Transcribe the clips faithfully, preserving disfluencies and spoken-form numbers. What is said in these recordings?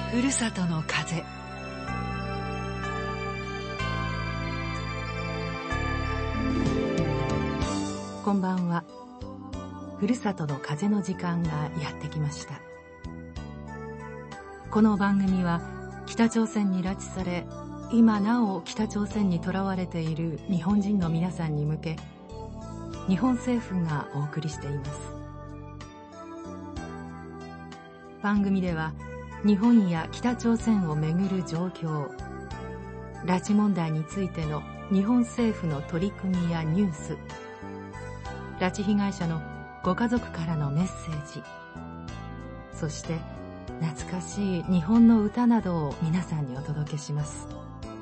ふるさとの風。こんばんは。ふるさとの風の時間がやってきました。この番組は北朝鮮に拉致され、今なお北朝鮮に囚われている日本人の皆さんに向け、日本政府がお送りしています。番組では日本や北朝鮮をめぐる状況、拉致問題についての日本政府の取り組みやニュース、拉致被害者のご家族からのメッセージ、そして懐かしい日本の歌などを皆さんにお届けします。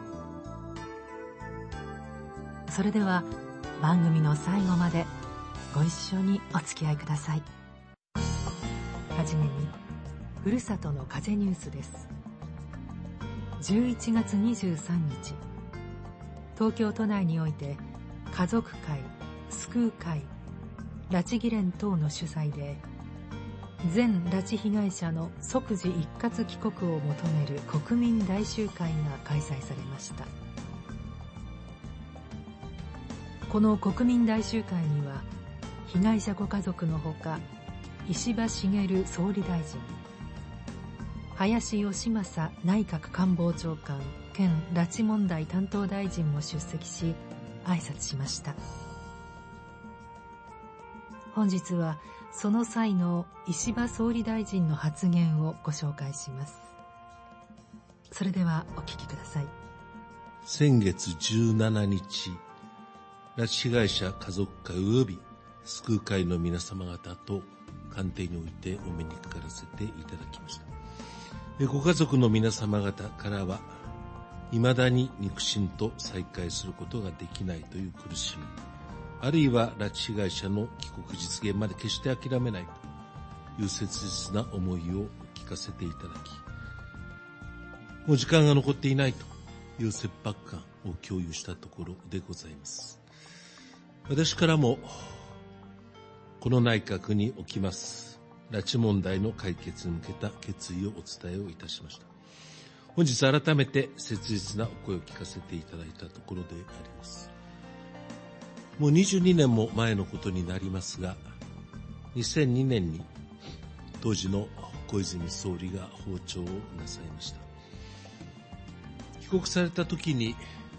それでは番組の最後までご一緒にお付き合いください。はじめにふるさとの風ニュースです。じゅういちがつにじゅうさんにち、東京都内において家族会、救う会、拉致議連等の主催で全拉致被害者の即時一括帰国を求める国民大集会が開催されました。この国民大集会には被害者ご家族のほか、石破茂総理大臣、林芳正内閣官房長官兼拉致問題担当大臣も出席し挨拶しました。本日はその際の石破総理大臣の発言をご紹介します。それではお聞きください。 先月じゅうしちにち、拉致被害者家族会及び救う会の皆様方と官邸においてお目にかからせていただきました。ご家族の皆様方からは、未だに肉親と再会することができないという苦しみ、あるいは拉致被害者の帰国実現まで決して諦めないという切実な思いを聞かせていただき、もう時間が残っていないという切迫感を共有したところでございます。私からもこの内閣におきます拉致問題の解決に向けた決意をお伝えをいたしました。本日改めて切実なお声を聞かせていただいたところであります。もうにじゅうにねんも前のことになりますが、にせんにねんに当時の小泉総理が訪朝をなさいました。帰国された時に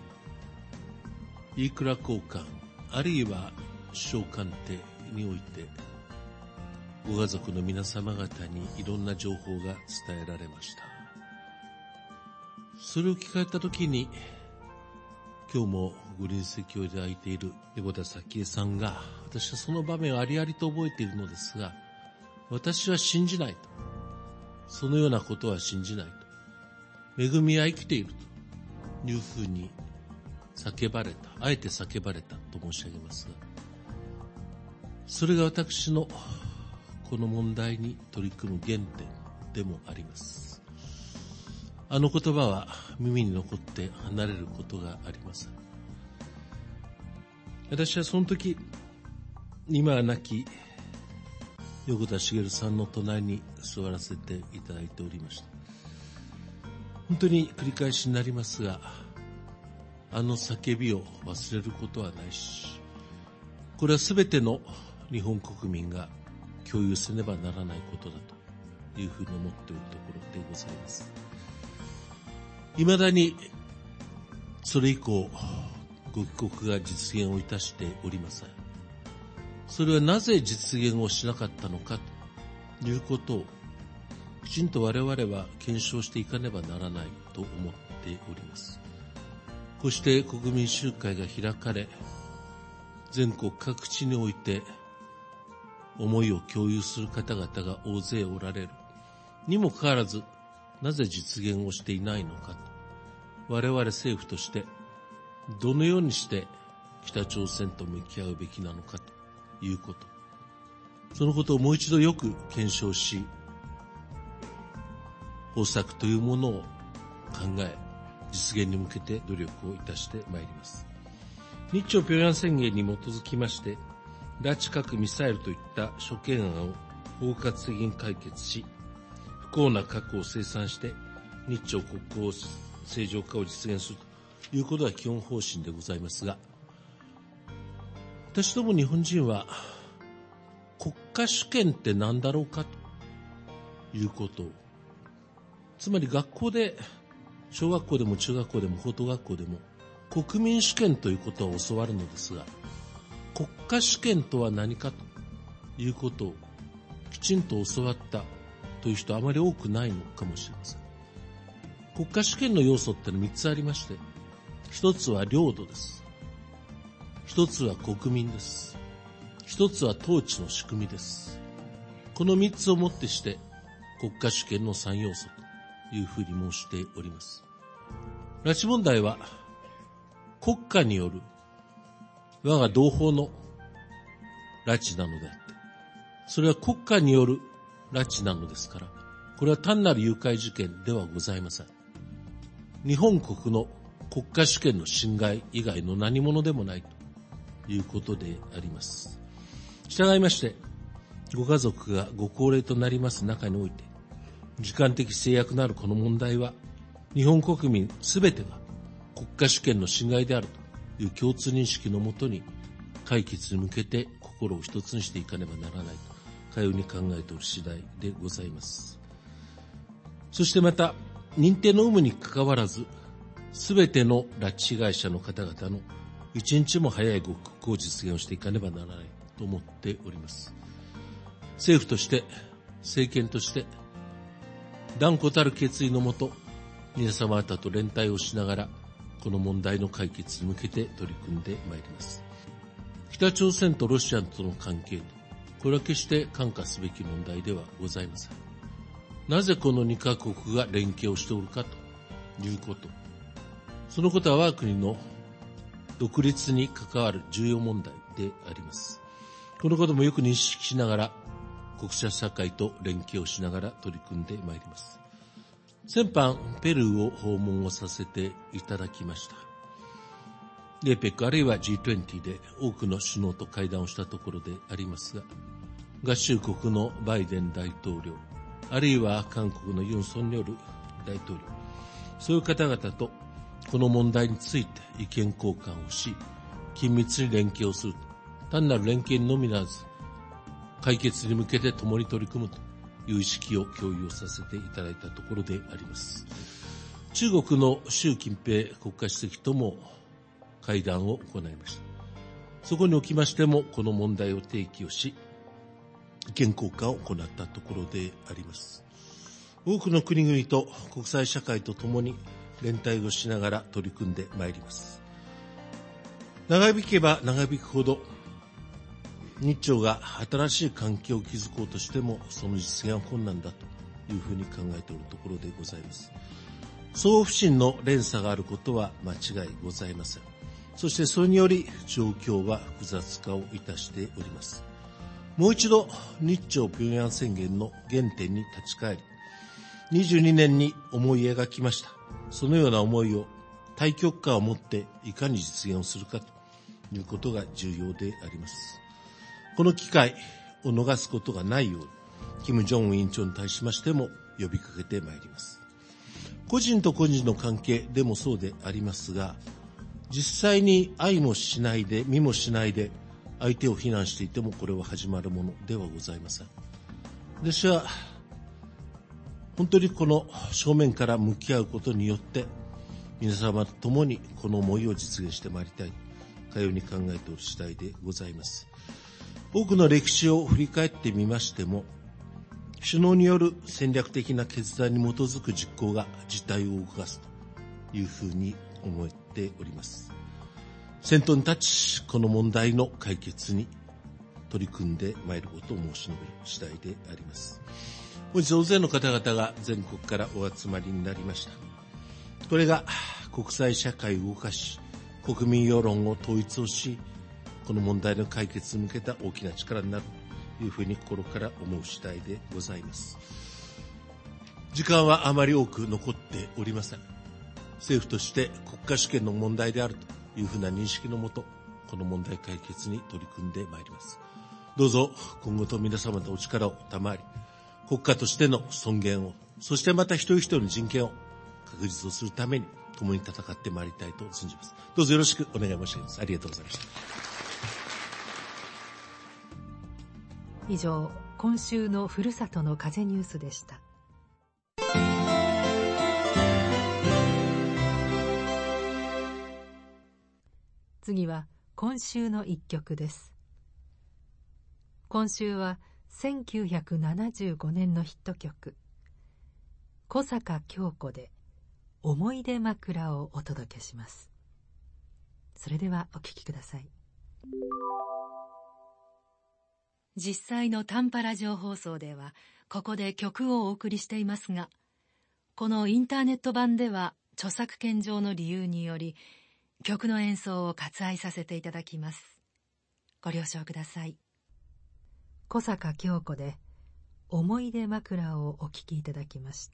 飯倉公館あるいは首相官邸においてご家族の皆様方にいろんな情報が伝えられました。それを聞かれたときに、今日もご臨席をいただいている横田早紀江さんが、私はその場面をありありと覚えているのですが、私は信じないと。そのようなことは信じないと。恵みは生きているというふうに叫ばれた。あえて叫ばれたと申し上げますが、それが私のこの問題に取り組む原点でもあります。あの言葉は耳に残って離れることがありません。私はその時、今は亡き横田茂さんの隣に座らせていただいておりました。本当に繰り返しになりますが、あの叫びを忘れることはないし、これはすべての日本国民が共有せねばならないことだというふうに思っているところでございます。未だにそれ以降ご帰国が実現をいたしておりません。それはなぜ実現をしなかったのかということをきちんと我々は検証していかねばならないと思っております。こうして国民集会が開かれ、全国各地において思いを共有する方々が大勢おられるにもかかわらず、なぜ実現をしていないのかと、我々政府としてどのようにして北朝鮮と向き合うべきなのかということ、そのことをもう一度よく検証し、方策というものを考え、実現に向けて努力をいたしてまいります。日朝平壌宣言に基づきまして、拉致核ミサイルといった諸懸案を包括的に解決し、不幸な過去を清算して日朝国交正常化を実現するということが基本方針でございますが、私ども日本人は国家主権って何だろうかということを、つまり学校で、小学校でも中学校でも高等学校でも国民主権ということを教わるのですが、国家主権とは何かということをきちんと教わったという人はあまり多くないのかもしれません。国家主権の要素ってのはみっつありまして、一つは領土です。一つは国民です。一つは統治の仕組みです。この三つをもってして国家主権の三要素というふうに申しております。拉致問題は国家による我が同胞の拉致なのであって、それは国家による拉致なのですから、これは単なる誘拐事件ではございません。日本国の国家主権の侵害以外の何者でもないということであります。従いまして、ご家族がご高齢となります中において、時間的制約のあるこの問題は、日本国民すべてが国家主権の侵害であるという共通認識のもとに、解決に向けて心を一つにしていかねばならないと、かように考えておる次第でございます。そしてまた、認定の有無にかかわらず、すべての拉致被害者の方々の一日も早いご復興を実現をしていかねばならないと思っております。政府として、政権として、断固たる決意のもと、皆様方と連帯をしながら、この問題の解決に向けて取り組んでまいります。北朝鮮とロシアとの関係と、これは決して看過すべき問題ではございません。なぜこのにカ国が連携をしておるかということ。そのことは我が国の独立に関わる重要問題であります。このこともよく認識しながら、国際社会と連携をしながら取り組んでまいります。先般、ペルーを訪問をさせていただきました。エーペック あるいは ジートゥエンティー で多くの首脳と会談をしたところでありますが、合衆国のバイデン大統領、あるいは韓国のユン・ソンニョル大統領、そういう方々とこの問題について意見交換をし、緊密に連携をすると。単なる連携のみならず、解決に向けて共に取り組むという意識を共有させていただいたところであります。中国の習近平国家主席とも会談を行いました。そこにおきましてもこの問題を提起をし、意見交換を行ったところであります。多くの国々と国際社会とともに連帯をしながら取り組んでまいります。長引けば長引くほど、日朝が新しい関係を築こうとしてもその実現は困難だというふうに考えているところでございます。相互不信の連鎖があることは間違いございません。そしてそれにより状況は複雑化をいたしております。もう一度日朝平壌宣言の原点に立ち返り、にじゅうにねんに思い描きました。そのような思いを大局観を持っていかに実現をするかということが重要であります。この機会を逃すことがないように、金正恩委員長に対しましても呼びかけてまいります。個人と個人の関係でもそうでありますが、実際に愛もしないで見もしないで相手を非難していてもこれは始まるものではございません。私は本当にこの正面から向き合うことによって皆様と共にこの思いを実現してまいりたい、かように考えておる次第でございます。多くの歴史を振り返ってみましても、首脳による戦略的な決断に基づく実行が事態を動かすというふうに思っております。先頭に立ち、この問題の解決に取り組んでまいることを申し述べる次第であります。本日大勢の方々が全国からお集まりになりました。これが国際社会を動かし、国民世論を統一をし、この問題の解決に向けた大きな力になるというふうに心から思う次第でございます。時間はあまり多く残っておりません。政府として国家主権の問題であるというふうな認識のもと、この問題解決に取り組んでまいります。どうぞ今後と皆様のお力を賜り、国家としての尊厳を、そしてまた一人一人の人権を確実をするために共に戦ってまいりたいと存じます。どうぞよろしくお願い申し上げます。ありがとうございました。 以上、今週のふるさとの風ニュースでした。次は今週の一曲です。今週はせんきゅうひゃくななじゅうごねんのヒット曲、小坂京子で思い出枕をお届けします。それではお聴きください。実際の短波ラジオ放送ではここで曲をお送りしていますが、このインターネット版では著作権上の理由により曲の演奏を割愛させていただきます。ご了承ください。小坂京子で思い出枕をお聴きいただきました。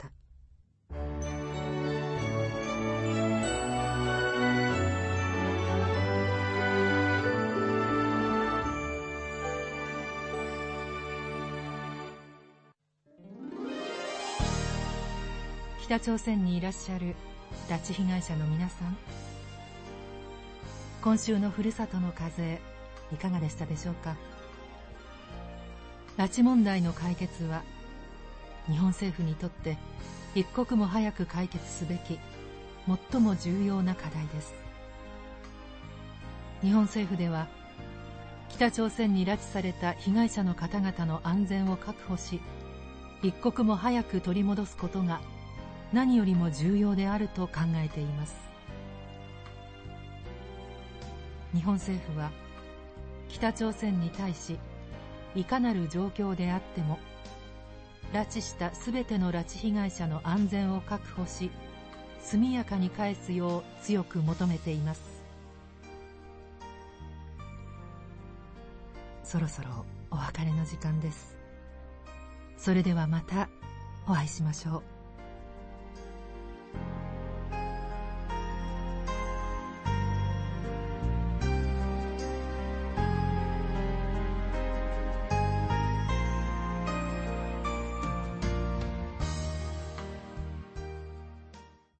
北朝鮮にいらっしゃる拉致被害者の皆さん、今週のふるさとの風いかがでしたでしょうか。拉致問題の解決は日本政府にとって一刻も早く解決すべき最も重要な課題です。日本政府では北朝鮮に拉致された被害者の方々の安全を確保し、一刻も早く取り戻すことが何よりも重要であると考えています。日本政府は北朝鮮に対し、いかなる状況であっても拉致したすべての拉致被害者の安全を確保し、速やかに返すよう強く求めています。そろそろお別れの時間です。それではまたお会いしましょう。